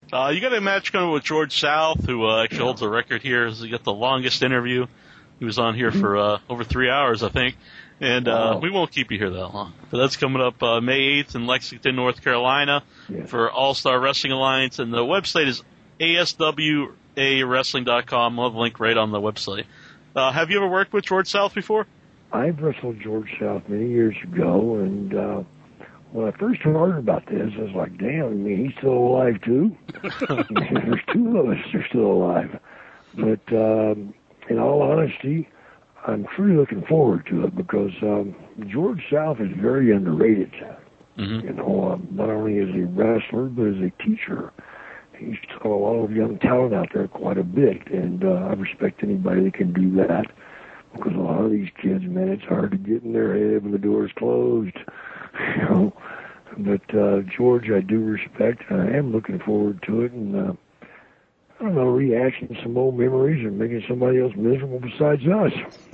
You got a match going with George South, who actually holds a record here. He got the longest interview. He was on here for over 3 hours, I think. And we won't keep you here that long. But that's coming up May 8th in Lexington, North Carolina for All-Star Wrestling Alliance. And the website is aswawrestling.com. I'll have a link right on the website. Have you ever worked with George South before? I've wrestled George South many years ago, and when I first heard about this, I was like, damn, I mean, he's still alive, too? There's two of us that are still alive. But in all honesty, I'm truly looking forward to it because George South is very underrated. You know, not only as a wrestler, but as a teacher. He's taught a lot of young talent out there quite a bit, and I respect anybody that can do that because a lot of these kids, man, it's hard to get in their head when the door's closed. You know, but George, I do respect, and I am looking forward to it, and I don't know, rehashing some old memories and making somebody else miserable besides us.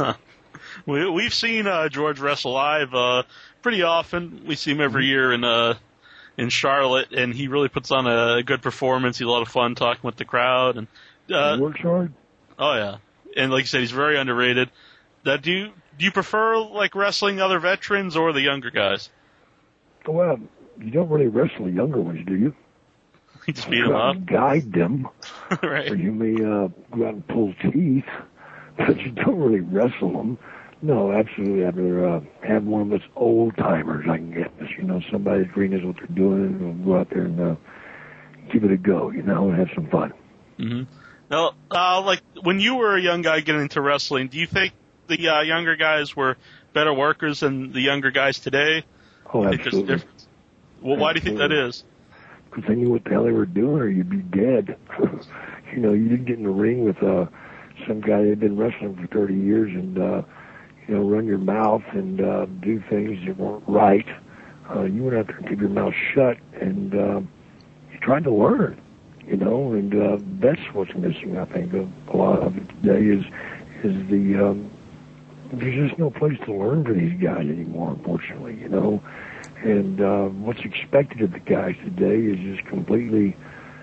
We've seen George wrestle live pretty often. We see him every year in Charlotte, and he really puts on a good performance. He's a lot of fun talking with the crowd, and he works hard. Oh yeah, and like you said, he's very underrated. Do you prefer like wrestling other veterans or the younger guys? Well, you don't really wrestle the younger ones, do you? You just beat them up. Guide them. Right. Or you may go out and pull teeth, but you don't really wrestle them. No, absolutely. I'd rather have one of us old-timers I can get. You know, somebody that knows what they're doing, and we'll go out there and give it a go, you know, and have some fun. Now, like, when you were a young guy getting into wrestling, do you think the younger guys were better workers than the younger guys today? Oh, absolutely. Well, why do you think that is? Because they knew what the hell they were doing, or you'd be dead. You know, you didn't get in the ring with some guy that had been wrestling for 30 years and, you know, run your mouth and do things that weren't right. You went out there and kept your mouth shut, and you tried to learn, you know, and that's what's missing, I think, of a lot of it today is the there's just no place to learn for these guys anymore, unfortunately, you know. And what's expected of the guys today is just completely,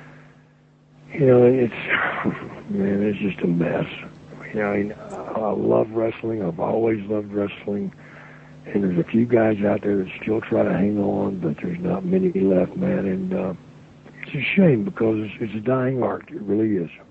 you know, it's just a mess. You know, I mean, I love wrestling. I've always loved wrestling. And there's a few guys out there that still try to hang on, but there's not many left, man. And it's a shame because it's a dying art. It really is.